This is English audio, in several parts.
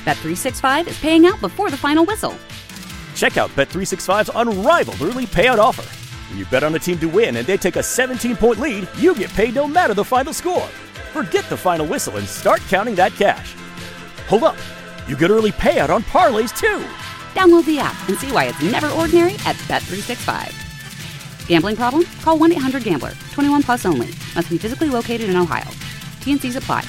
Bet365 is paying out before the final whistle. Check out Bet365's unrivaled early payout offer. When you bet on a team to win and they take a 17-point lead, you get paid no matter the final score. Forget the final whistle and start counting that cash. Hold up. You get early payout on parlays, too. Download the app and see why it's never ordinary at Bet365. Gambling problem? Call 1-800-GAMBLER. 21 plus only. Must be physically located in Ohio. T&Cs apply.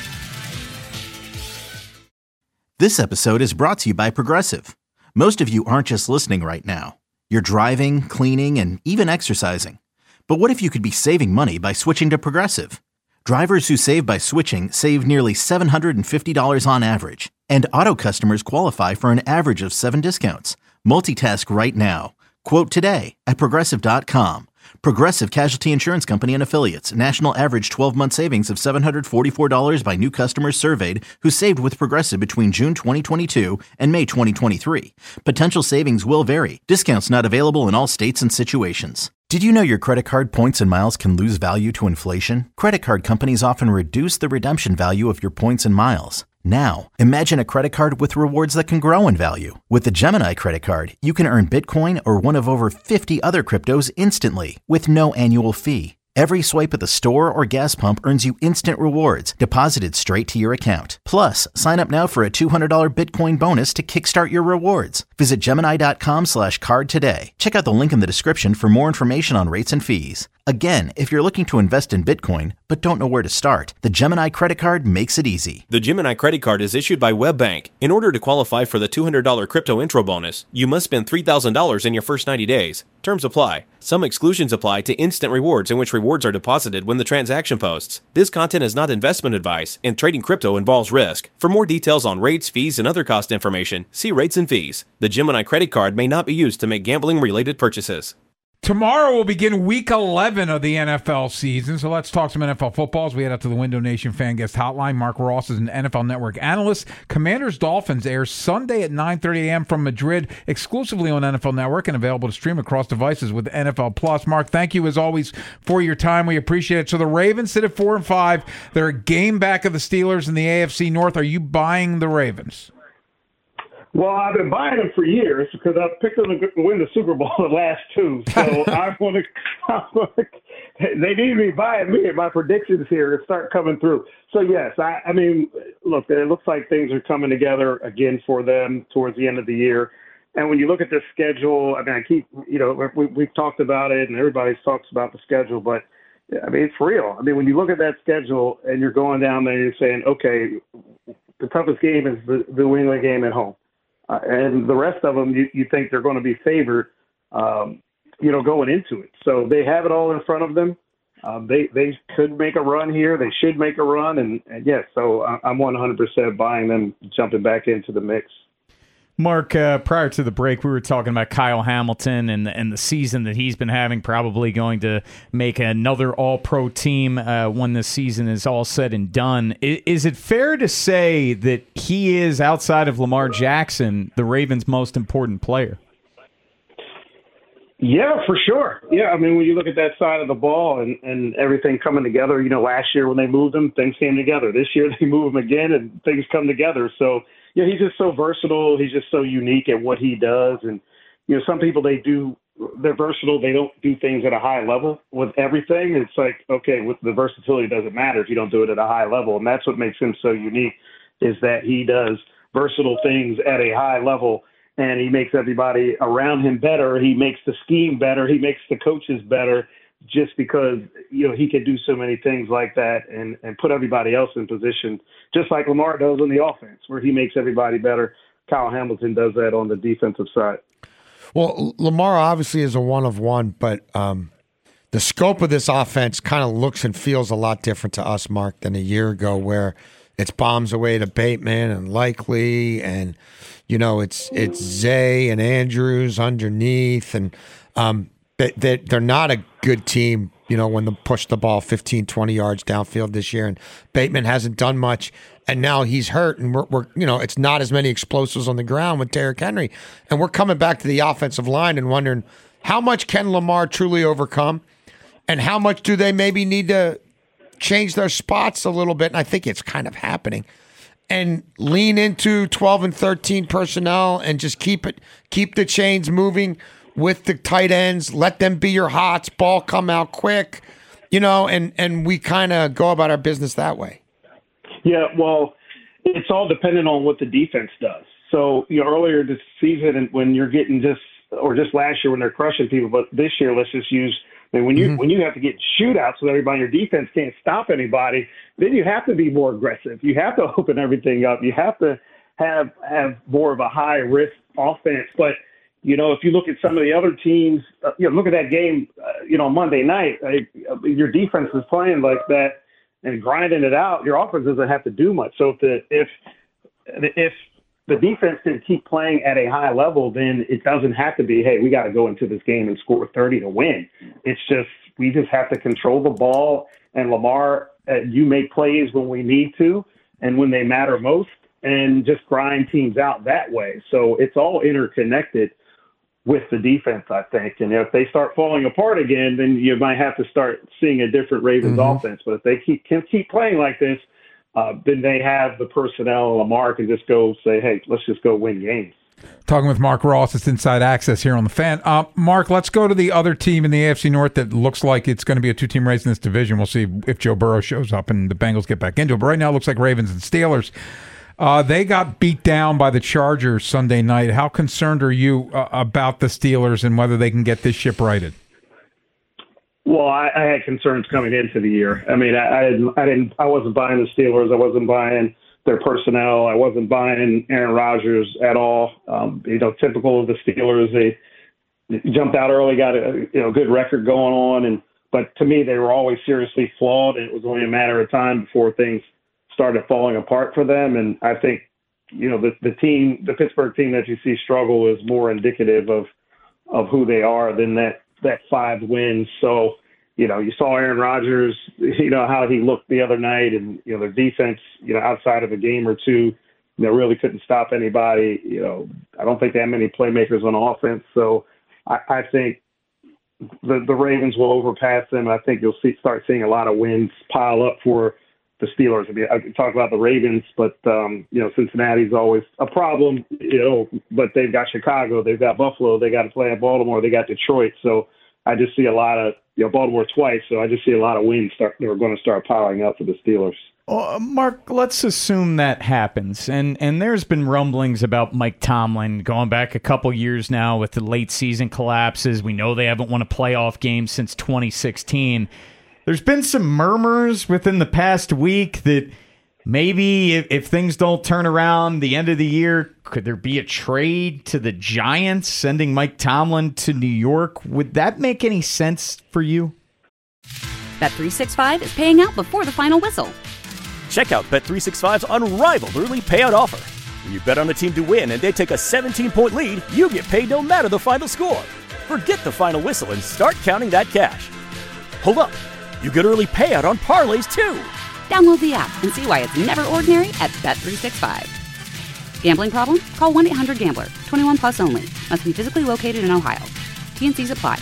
This episode is brought to you by Progressive. Most of you aren't just listening right now. You're driving, cleaning, and even exercising. But what if you could be saving money by switching to Progressive? Drivers who save by switching save nearly $750 on average. And auto customers qualify for an average of 7 discounts. Multitask right now. Quote today at Progressive.com. Progressive Casualty Insurance Company and Affiliates. National average 12-month savings of $744 by new customers surveyed who saved with Progressive between June 2022 and May 2023. Potential savings will vary. Discounts not available in all states and situations. Did you know your credit card points and miles can lose value to inflation? Credit card companies often reduce the redemption value of your points and miles. Now, imagine a credit card with rewards that can grow in value. With the Gemini credit card, you can earn Bitcoin or one of over 50 other cryptos instantly with no annual fee. Every swipe at the store or gas pump earns you instant rewards deposited straight to your account. Plus, sign up now for a $200 Bitcoin bonus to kickstart your rewards. Visit Gemini.com/card today. Check out the link in the description for more information on rates and fees. Again, if you're looking to invest in Bitcoin but don't know where to start, the Gemini credit card makes it easy. The Gemini credit card is issued by WebBank. In order to qualify for the $200 crypto intro bonus, you must spend $3,000 in your first 90 days. Terms apply. Some exclusions apply to instant rewards in which rewards are deposited when the transaction posts. This content is not investment advice, and trading crypto involves risk. For more details on rates, fees, and other cost information, see rates and fees. The Gemini credit card may not be used to make gambling-related purchases. Tomorrow will begin Week 11 of the NFL season, so let's talk some NFL football as we head out to the Window Nation Fan Guest Hotline. Mark Ross is an NFL Network analyst. Commanders-Dolphins airs Sunday at 9:30 a.m. from Madrid, exclusively on NFL Network and available to stream across devices with NFL Plus. Mark, thank you as always for your time. We appreciate it. So the Ravens sit at 4-5. They're a game back of the Steelers in the AFC North. Are you buying the Ravens? Well, I've been buying them for years because I've picked them to win the Super Bowl the last two. So they need to be buying me and my predictions here to start coming through. So, yes, I mean, look, it looks like things are coming together again for them towards the end of the year. And when you look at the schedule, I mean, we've talked about it and everybody talks about the schedule, but I mean, it's real. I mean, when you look at that schedule and you're going down there and you're saying, okay, the toughest game is the New England game at home. And the rest of them, you think they're going to be favored, going into it. So they have it all in front of them. They could make a run here. They should make a run. And yes, so I'm 100% buying them, jumping back into the mix. Mark, prior to the break, we were talking about Kyle Hamilton and the season that he's been having, probably going to make another all-pro team when this season is all said and done. Is it fair to say that he is, outside of Lamar Jackson, the Ravens' most important player? Yeah, for sure. Yeah, I mean, when you look at that side of the ball and everything coming together, last year when they moved him, things came together. This year they move him again and things come together. So, yeah, he's just so versatile. He's just so unique at what he does. And, some people, they're versatile. They don't do things at a high level with everything. It's like, okay, with the versatility, it doesn't matter if you don't do it at a high level. And that's what makes him so unique, is that he does versatile things at a high level, and he makes everybody around him better. He makes the scheme better. He makes the coaches better, just because, he can do so many things like that and put everybody else in position, just like Lamar does on the offense, where he makes everybody better. Kyle Hamilton does that on the defensive side. Well, Lamar obviously is a one-of-one, but the scope of this offense kind of looks and feels a lot different to us, Mark, than a year ago, where it's bombs away to Bateman and Likely, and, it's Zay and Andrews underneath, and they're not a good team, when they push the ball 15, 20 yards downfield this year. And Bateman hasn't done much, and now he's hurt, and we're it's not as many explosives on the ground with Derrick Henry. And we're coming back to the offensive line and wondering, how much can Lamar truly overcome, and how much do they maybe need to change their spots a little bit? And I think it's kind of happening. and lean into 12 and 13 personnel and just keep the chains moving with the tight ends. Let them be your hots. Ball come out quick, and we kind of go about our business that way. Yeah, well, it's all dependent on what the defense does. So, earlier this season, when you're getting just last year when they're crushing people, but this year, let's just use, when you have to get shootouts with everybody, your defense can't stop anybody, then you have to be more aggressive. You have to open everything up. You have to have more of a high risk offense. But, if you look at some of the other teams, look at that game, Monday night, your defense is playing like that and grinding it out. Your offense doesn't have to do much. So if the defense can keep playing at a high level, then it doesn't have to be, hey, we got to go into this game and score 30 to win. It's just, we just have to control the ball, and Lamar, you make plays when we need to and when they matter most, and just grind teams out that way. So it's all interconnected with the defense, I think. And if they start falling apart again, then you might have to start seeing a different Ravens offense. But if they can keep playing like this, then they have the personnel. Lamar can just go say, hey, let's just go win games. Talking with Mark Ross, it's Inside Access here on The Fan. Mark, let's go to the other team in the AFC North that looks like it's going to be a two-team race in this division. We'll see if Joe Burrow shows up and the Bengals get back into it. But right now it looks like Ravens and Steelers. They got beat down by the Chargers Sunday night. How concerned are you about the Steelers and whether they can get this ship righted? Well, I had concerns coming into the year. I mean, I wasn't buying the Steelers. I wasn't buying their personnel. I wasn't buying Aaron Rodgers at all. Typical of the Steelers. They jumped out early, got a good record going on, but to me, they were always seriously flawed, and it was only a matter of time before things started falling apart for them. And I think, the Pittsburgh team that you see struggle is more indicative of who they are than that 5 wins. So, you saw Aaron Rodgers, how he looked the other night, and, their defense, outside of a game or two, really couldn't stop anybody. I don't think they have many playmakers on offense. So I think the Ravens will overpass them. I think you'll start seeing a lot of wins pile up for the Steelers. I mean, I could talk about the Ravens, but, Cincinnati's always a problem, but they've got Chicago, they've got Buffalo, they got to play at Baltimore, they got Detroit. So I just see a lot of, Baltimore twice. So I just see a lot of wins that are going to start piling up for the Steelers. Mark, let's assume that happens. And there's been rumblings about Mike Tomlin going back a couple years now with the late season collapses. We know they haven't won a playoff game since 2016. There's been some murmurs within the past week that maybe if things don't turn around the end of the year, could there be a trade to the Giants, sending Mike Tomlin to New York? Would that make any sense for you? Bet365 is paying out before the final whistle. Check out Bet365's unrivaled early payout offer. When you bet on a team to win and they take a 17-point lead, you get paid no matter the final score. Forget the final whistle and start counting that cash. Hold up. You get early payout on parlays, too. Download the app and see why it's never ordinary at Bet365. Gambling problem? Call 1-800-GAMBLER. 21 plus only. Must be physically located in Ohio. T&Cs apply.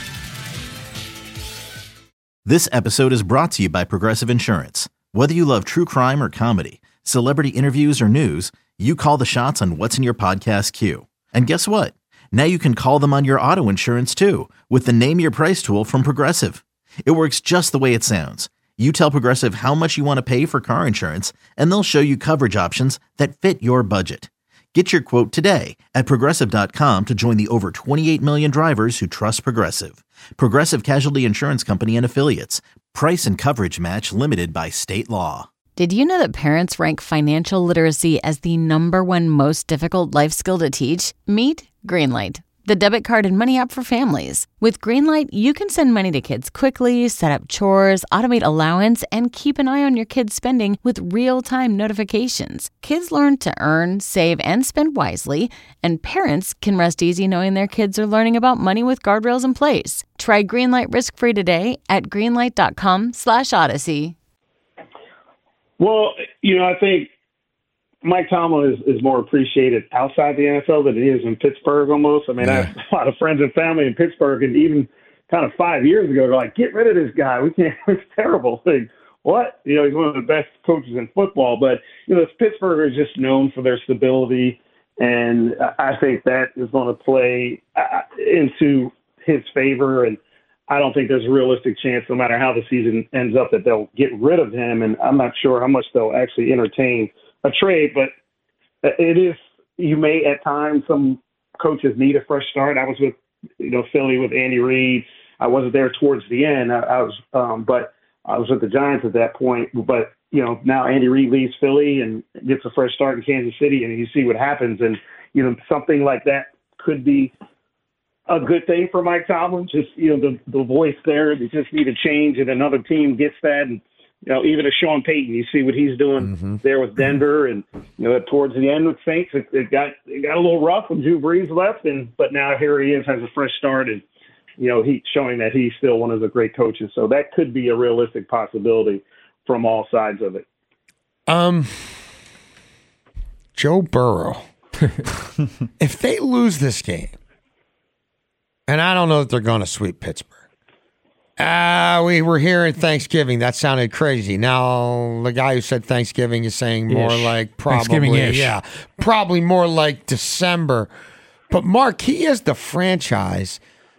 This episode is brought to you by Progressive Insurance. Whether you love true crime or comedy, celebrity interviews or news, you call the shots on what's in your podcast queue. And guess what? Now you can call them on your auto insurance, too, with the Name Your Price tool from Progressive. It works just the way it sounds. You tell Progressive how much you want to pay for car insurance, and they'll show you coverage options that fit your budget. Get your quote today at Progressive.com to join the over 28 million drivers who trust Progressive. Progressive Casualty Insurance Company and Affiliates. Price and coverage match limited by state law. Did you know that parents rank financial literacy as the #1 most difficult life skill to teach? Meet Greenlight, the debit card and money app for families. With Greenlight, you can send money to kids quickly, set up chores, automate allowance, and keep an eye on your kids' spending with real-time notifications. Kids learn to earn, save, and spend wisely, and parents can rest easy knowing their kids are learning about money with guardrails in place. Try Greenlight risk-free today at greenlight.com/Odyssey. Well, I think Mike Tomlin is more appreciated outside the NFL than he is in Pittsburgh almost. I mean, I have a lot of friends and family in Pittsburgh, and even kind of 5 years ago, they're like, get rid of this guy. We can't, it's terrible thing. what? You know, he's one of the best coaches in football. But, you know, Pittsburgh is just known for their stability, and I think that is going to play into his favor. And I don't think there's a realistic chance, no matter how the season ends up, that they'll get rid of him. And I'm not sure how much they'll actually entertain a trade. But it is, you may at times, some coaches need a fresh start. I was with, you know, Philly with Andy Reid. I wasn't there towards the end. But I was with the Giants at that point. But, you know, now Andy Reid leaves Philly and gets a fresh start in Kansas City, and you see what happens. And, you know, something like that could be a good thing for Mike Tomlin. Just, you know, the voice there, they just need a change, and another team gets that. And, you know, even a Sean Payton, you see what he's doing there with Denver, and, you know, towards the end with Saints, it got a little rough when Drew Brees left, but now here he is, has a fresh start, and, you know, he's showing that he's still one of the great coaches. So that could be a realistic possibility from all sides of it. Joe Burrow, if they lose this game, and I don't know that they're going to sweep Pittsburgh. We were hearing Thanksgiving. That sounded crazy. Now, the guy who said Thanksgiving is saying more like probably, probably more like December. But Mark, he is the franchise.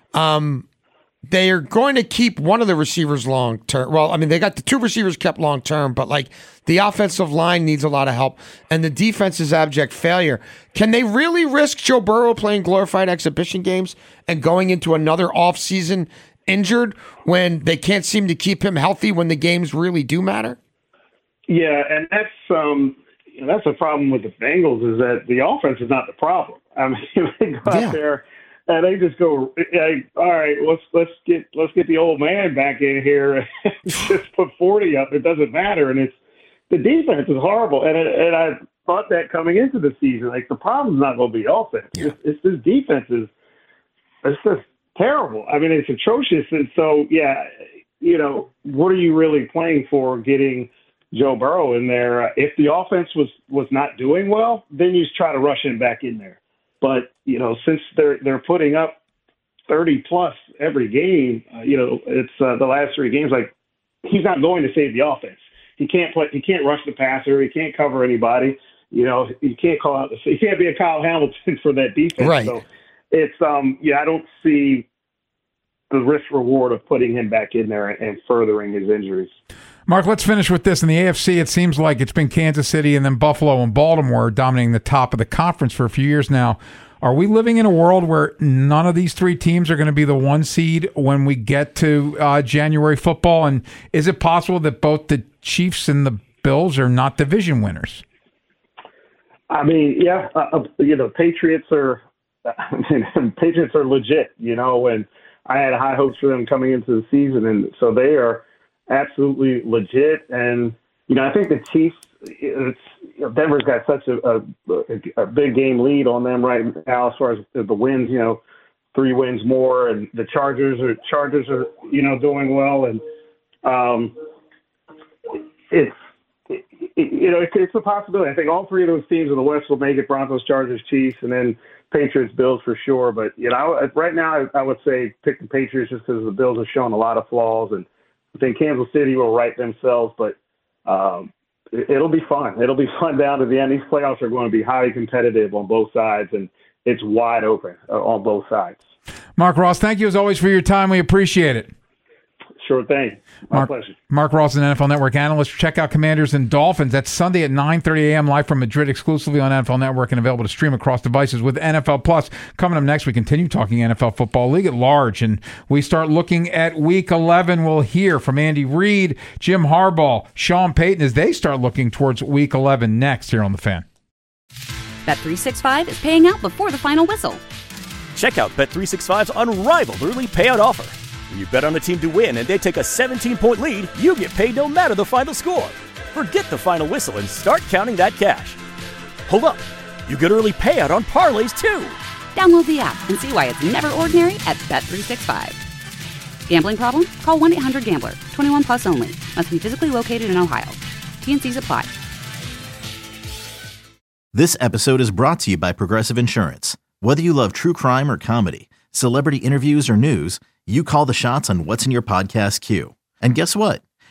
They are going to keep one of the receivers long term. Well, I mean, they got the two receivers kept long term, but like the offensive line needs a lot of help, and the defense is abject failure. Can they really risk Joe Burrow playing glorified exhibition games and going into another offseason injured when they can't seem to keep him healthy when the games really do matter? Yeah, and that's a problem with the Bengals, is that the offense is not the problem. I mean, they go out there and they just go, hey, all right, let's get the old man back in here and just put 40 up. It doesn't matter, and the defense is horrible. And I thought that coming into the season, like, the problem's not going to be offense. Yeah. It's this defense it's just terrible. I mean, it's atrocious. And so, yeah, you know, what are you really playing for getting Joe Burrow in there? If the offense was not doing well, then you just try to rush him back in there. But, you know, since they're putting up 30 plus every game, you know, it's the last three games, like, he's not going to save the offense. He can't rush the passer. He can't cover anybody. You know, he can't be a Kyle Hamilton for that defense. Right. So it's, I don't see the risk reward of putting him back in there and furthering his injuries. Mark, let's finish with this. In the AFC, it seems like it's been Kansas City and then Buffalo and Baltimore dominating the top of the conference for a few years now. Are we living in a world where none of these three teams are going to be the one seed when we get to January football? And is it possible that both the Chiefs and the Bills are not division winners? I mean, yeah, you know, Patriots are legit, you know, and I had high hopes for them coming into the season, and so they are absolutely legit. And, you know, I think the Chiefs, Denver's got such a big game lead on them right now as far as the wins, you know, 3 wins more, and the Chargers are, you know, doing well. And it's a possibility. I think all three of those teams in the West will make it: Broncos, Chargers, Chiefs, and then Patriots, Bills for sure. But, you know, right now I would say pick the Patriots just because the Bills have shown a lot of flaws, and I think Kansas City will right themselves. But it'll be fun. It'll be fun down to the end. These playoffs are going to be highly competitive on both sides, and it's wide open on both sides. Mark Ross, thank you as always for your time. We appreciate it. Sure thing. My pleasure. Mark Ross is an NFL Network analyst. Check out Commanders and Dolphins. That's Sunday at 9:30 a.m. live from Madrid, exclusively on NFL Network and available to stream across devices with NFL Plus. Coming up next, we continue talking NFL football, league at large, and we start looking at Week 11. We'll hear from Andy Reid, Jim Harbaugh, Sean Payton as they start looking towards Week 11 next here on The Fan. Bet365 is paying out before the final whistle. Check out Bet365's unrivaled early payout offer. When you bet on a team to win and they take a 17-point lead, you get paid no matter the final score. Forget the final whistle and start counting that cash. Hold up. You get early payout on parlays, too. Download the app and see why it's never ordinary at Bet365. Gambling problem? Call 1-800-GAMBLER. 21 plus only. Must be physically located in Ohio. T&Cs apply. This episode is brought to you by Progressive Insurance. Whether you love true crime or comedy, celebrity interviews or news, you call the shots on what's in your podcast queue. And guess what?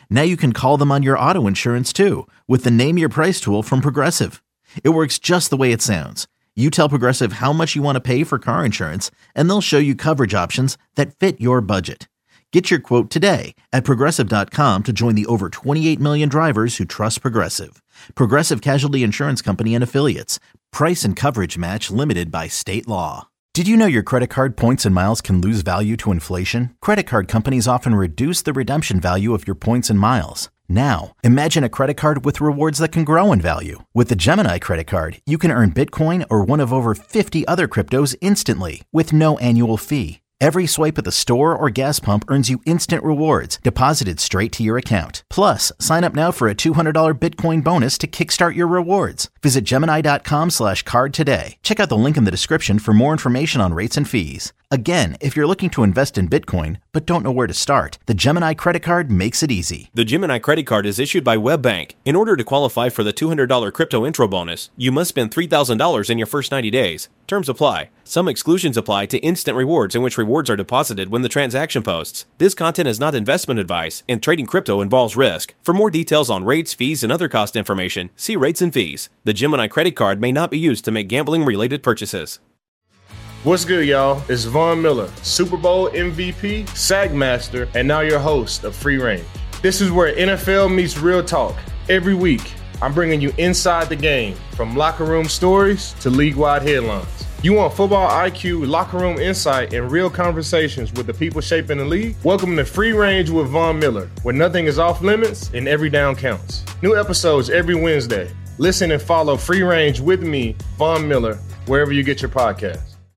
Now you can call them on your auto insurance too with the Name Your Price tool from Progressive. It works just the way it sounds. You tell Progressive how much you want to pay for car insurance, and they'll show you coverage options that fit your budget. Get your quote today at Progressive.com to join the over 28 million drivers who trust Progressive. Progressive Casualty Insurance Company and Affiliates. Price and coverage match limited by state law. Did you know your credit card points and miles can lose value to inflation? Credit card companies often reduce the redemption value of your points and miles. Now, imagine a credit card with rewards that can grow in value. With the Gemini credit card, you can earn Bitcoin or one of over 50 other cryptos instantly with no annual fee. Every swipe at the store or gas pump earns you instant rewards deposited straight to your account. Plus, sign up now for a $200 Bitcoin bonus to kickstart your rewards. Visit Gemini.com/card today. Check out the link in the description for more information on rates and fees. Again, if you're looking to invest in Bitcoin but don't know where to start, the Gemini credit card makes it easy. The Gemini credit card is issued by WebBank. In order to qualify for the $200 crypto intro bonus, you must spend $3,000 in your first 90 days. Terms apply. Some exclusions apply to instant rewards in which rewards are deposited when the transaction posts. This content is not investment advice, and trading crypto involves risk. For more details on rates, fees, and other cost information, see rates and fees. The Gemini credit card may not be used to make gambling-related purchases. What's good, y'all? It's Von Miller, Super Bowl MVP, Sack Master, and now your host of Free Range. This is where NFL meets real talk. Every week, I'm bringing you inside the game, from locker room stories to league-wide headlines. You want football IQ, locker room insight, and real conversations with the people shaping the league? Welcome to Free Range with Von Miller, where nothing is off limits and every down counts. New episodes every Wednesday. Listen and follow Free Range with me, Von Miller, wherever you get your podcasts.